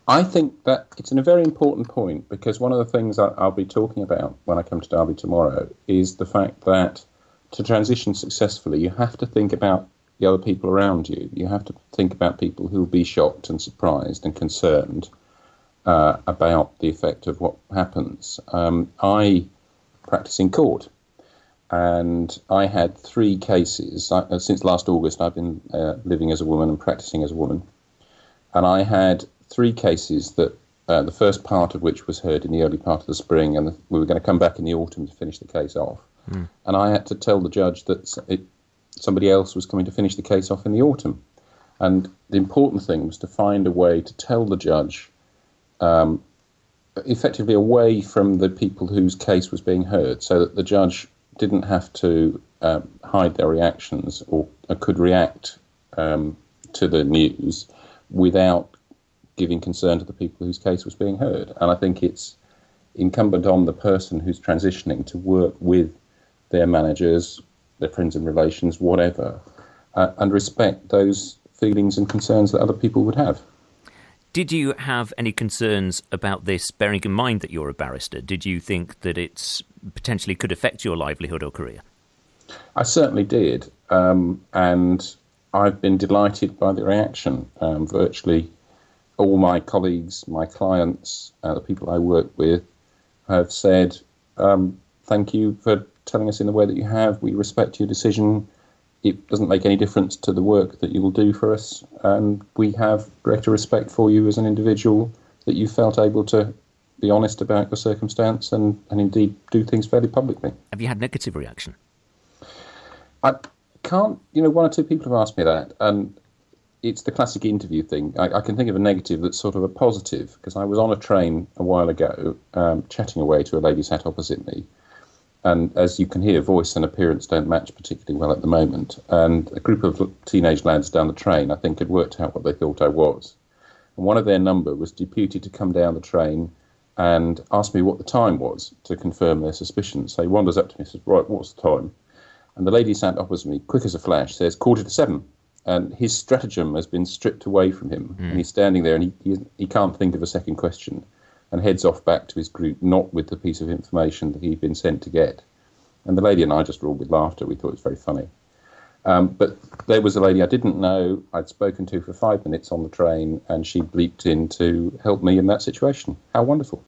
I think that it's a very important point because one of the things I'll be talking about when I come to Derby tomorrow is the fact that to transition successfully, you have to think about the other people around you. You have to think about people who will be shocked and surprised and concerned about the effect of what happens. I practice in court, and I had 3 cases. Since last August, I've been living as a woman and practicing as a woman. And I had 3 cases that the first part of which was heard in the early part of the spring, and we were going to come back in the autumn to finish the case off. And I had to tell the judge that somebody else was coming to finish the case off in the autumn. And the important thing was to find a way to tell the judge effectively away from the people whose case was being heard, so that the judge didn't have to hide their reactions or could react to the news without giving concern to the people whose case was being heard. And I think it's incumbent on the person who's transitioning to work with their managers, their friends and relations, whatever, and respect those feelings and concerns that other people would have. Did you have any concerns about this, bearing in mind that you're a barrister? Did you think that it potentially could affect your livelihood or career? I certainly did, and I've been delighted by the reaction. Virtually all my colleagues, my clients, the people I work with have said, thank you for telling us in the way that you have. We respect your decision. It doesn't make any difference to the work that you will do for us, and we have greater respect for you as an individual, that you felt able to be honest about your circumstance and indeed do things fairly publicly. Have you had negative reaction? I can't, 1 or 2 people have asked me that, and it's the classic interview thing. I can think of a negative that's sort of a positive, because I was on a train a while ago, chatting away to a lady sat opposite me. And as you can hear, voice and appearance don't match particularly well at the moment. And a group of teenage lads down the train, I think, had worked out what they thought I was. And one of their number was deputed to come down the train and ask me what the time was to confirm their suspicions. So he wanders up to me and says, right, what's the time? And the lady sat opposite me, quick as a flash, says 7:15. And his stratagem has been stripped away from him. And he's standing there and he can't think of a second question, and heads off back to his group, not with the piece of information that he'd been sent to get. And the lady and I just roared with laughter. We thought it was very funny. But there was a lady I didn't know, I'd spoken to for 5 minutes on the train, and she bleeped in to help me in that situation. How wonderful.